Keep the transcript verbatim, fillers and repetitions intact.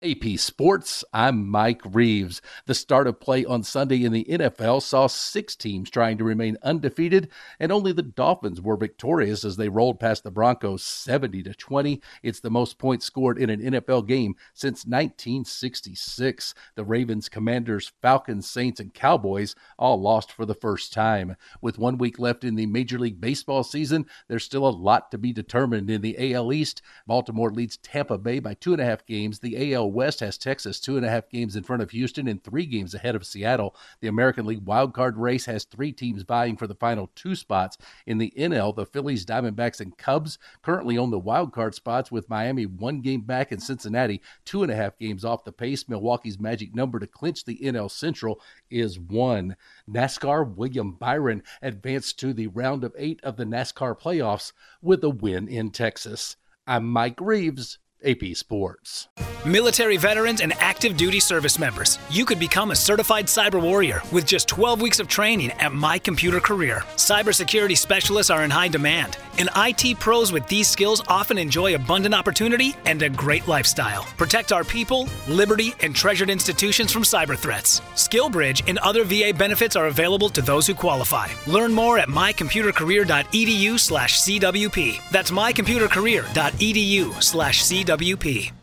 A P Sports, I'm Mike Reeves. The start of play on Sunday in the N F L saw six teams trying to remain undefeated, and only the Dolphins were victorious as they rolled past the Broncos seventy to twenty. It's the most points scored in an N F L game since nineteen sixty-six. The Ravens, Commanders, Falcons, Saints, and Cowboys all lost for the first time. With one week left in the Major League Baseball season, there's still a lot to be determined in the A L East. Baltimore leads Tampa Bay by two and a half games. The A L West has Texas two and a half games in front of Houston and three games ahead of Seattle. The American League wildcard race has three teams vying for the final two spots. In the N L, the Phillies, Diamondbacks, and Cubs currently own the wildcard spots, with Miami one game back and Cincinnati two and a half games off the pace. Milwaukee's magic number to clinch the N L Central is one. NASCAR William Byron advanced to the round of eight of the NASCAR playoffs with a win in Texas. I'm Mike Reeves, A P Sports. Military veterans and active duty service members, you could become a certified cyber warrior with just twelve weeks of training at My Computer Career. Cybersecurity specialists are in high demand, and I T pros with these skills often enjoy abundant opportunity and a great lifestyle. Protect our people, liberty, and treasured institutions from cyber threats. SkillBridge and other V A benefits are available to those who qualify. Learn more at mycomputercareer.edu slash CWP. That's mycomputercareer.edu slash CWP.